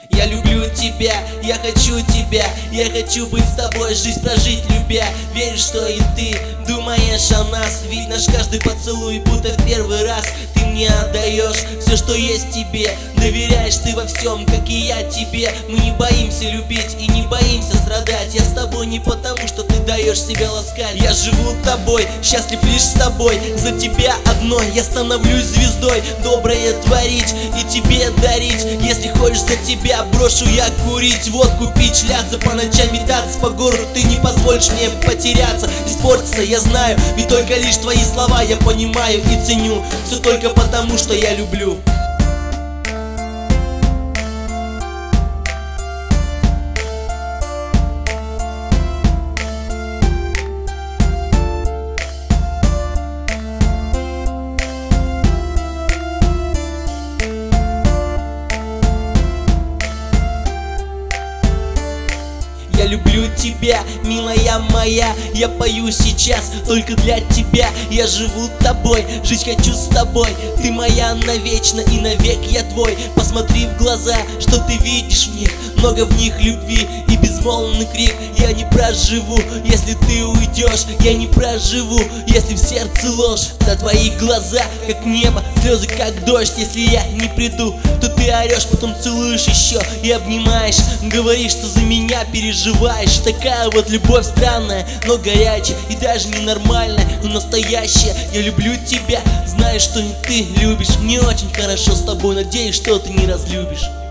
Я люблю тебя, я хочу тебя, я хочу быть с тобой, жизнь прожить любя. Верю, что и ты думаешь о нас, ведь наш каждый поцелуй будто в первый раз. Ты мне отдаешь все, что есть в тебе, доверяешь ты во всем, как и я тебе. Мы не боимся любить и не боимся страдать. Я с тобой не потому, что ты даешь себя ласкать. Я живу тобой, счастлив лишь с тобой. За тебя одной я становлюсь звездой, доброе творить и тебе дарить. Если хочешь, за тебя брошу я курить, водку пить, шляться по ночам, метаться по городу. Ты не позволишь мне потеряться, испортиться, я знаю, ведь только лишь твои слова я понимаю и ценю. Все только потому, что я люблю. Я люблю тебя, милая моя, я пою сейчас только для тебя. Я живу тобой, жить хочу с тобой. Ты моя навечно и навек я твой. Посмотри в глаза, что ты видишь в них. Много в них любви и безмолвный крик. Я не проживу, если ты уйдешь. Я не проживу, если в сердце ложь. На твои глаза, как небо, слезы как дождь. Если я не приду, то ты орешь, потом целуешь еще и обнимаешь. Говоришь, что за меня переживаешь. Такая вот любовь странная, но горячая и даже ненормальная, но настоящая. Я люблю тебя, знаю, что и ты любишь. Мне очень хорошо с тобой, надеюсь, что ты не разлюбишь.